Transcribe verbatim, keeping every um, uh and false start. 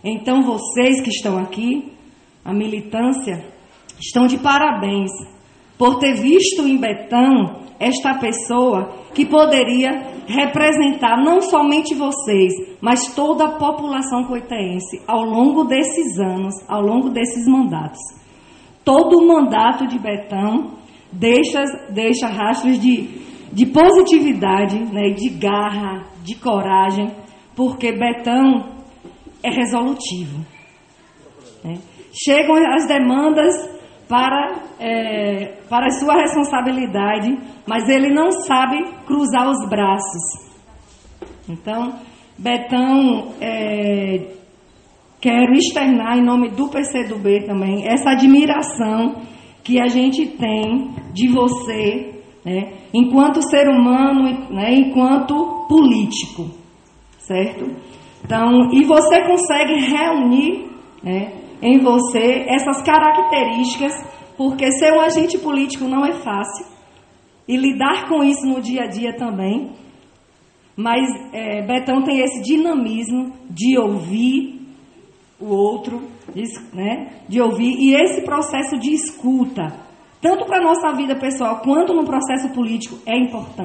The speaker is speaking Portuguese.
Então, vocês que estão aqui, a militância, estão de parabéns por ter visto em Betão esta pessoa que poderia representar não somente vocês, mas toda a população coitense ao longo desses anos, ao longo desses mandatos. Todo o mandato de Betão deixa, deixa rastros de, de positividade, né, de garra, de coragem, porque Betão é resolutivo. Né? Chegam as demandas para, é, para a sua responsabilidade, mas ele não sabe cruzar os braços. Então, Betão, é, quero externar em nome do P C do B também essa admiração que a gente tem de você, né, enquanto ser humano, né, enquanto político, certo? Então, e você consegue reunir, né, em você essas características, porque ser um agente político não é fácil, e lidar com isso no dia a dia também, mas é, Betão tem esse dinamismo de ouvir o outro, de, né, de ouvir, e esse processo de escuta, tanto para a nossa vida pessoal quanto no processo político, é importante.